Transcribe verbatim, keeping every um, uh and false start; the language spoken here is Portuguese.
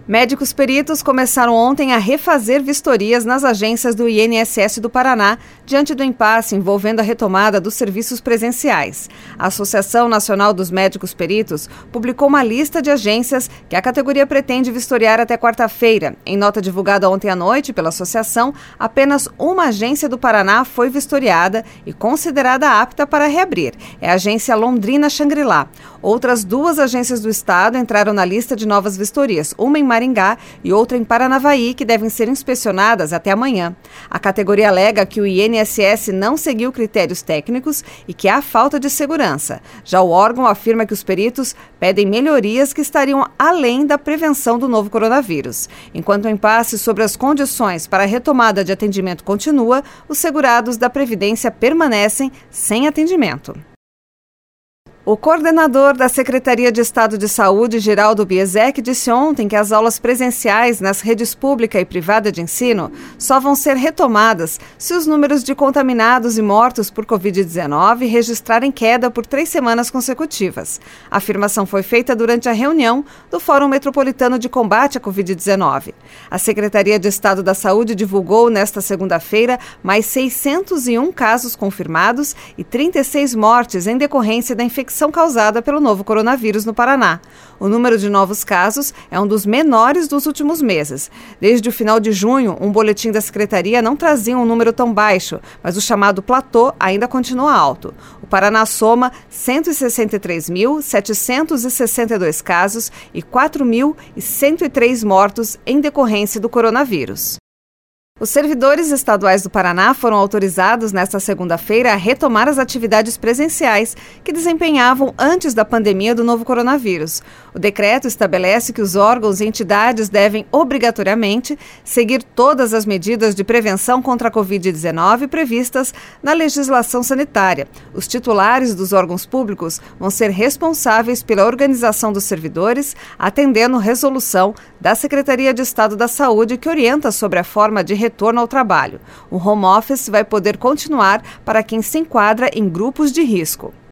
Médicos peritos começaram ontem a refazer vistorias nas agências do I N S S do Paraná, diante do impasse envolvendo a retomada dos serviços presenciais. A Associação Nacional dos Médicos Peritos publicou uma lista de agências que a categoria pretende vistoriar até quarta-feira. Em nota divulgada ontem à noite pela associação, apenas uma agência do Paraná foi vistoriada e considerada apta para reabrir. É a agência Londrina Xangri-Lá. Outras duas agências do estado entraram na lista de novas vistorias, uma em Maringá e outra em Paranavaí, que devem ser inspecionadas até amanhã. A categoria alega que o I N S S não seguiu critérios técnicos e que há falta de segurança. Já o órgão afirma que os peritos pedem melhorias que estariam além da prevenção do novo coronavírus. Enquanto o impasse sobre as condições para a retomada de atendimento continua, os segurados da Previdência permanecem sem atendimento. O coordenador da Secretaria de Estado de Saúde, Geraldo Biesek, disse ontem que as aulas presenciais nas redes pública e privada de ensino só vão ser retomadas se os números de contaminados e mortos por covid dezenove registrarem queda por três semanas consecutivas. A afirmação foi feita durante a reunião do Fórum Metropolitano de Combate à covid dezenove. A Secretaria de Estado da Saúde divulgou nesta segunda-feira mais seiscentos e um casos confirmados e trinta e seis mortes em decorrência da infecção causada pelo novo coronavírus no Paraná. O número de novos casos é um dos menores dos últimos meses. Desde o final de junho, um boletim da Secretaria não trazia um número tão baixo, mas o chamado platô ainda continua alto. O Paraná soma cento e sessenta e três mil, setecentos e sessenta e dois casos e quatro mil cento e três mortos em decorrência do coronavírus. Os servidores estaduais do Paraná foram autorizados nesta segunda-feira a retomar as atividades presenciais que desempenhavam antes da pandemia do novo coronavírus. O decreto estabelece que os órgãos e entidades devem, obrigatoriamente, seguir todas as medidas de prevenção contra a covid dezenove previstas na legislação sanitária. Os titulares dos órgãos públicos vão ser responsáveis pela organização dos servidores, atendendo resolução da Secretaria de Estado da Saúde, que orienta sobre a forma de retorno ao trabalho. O home office vai poder continuar para quem se enquadra em grupos de risco.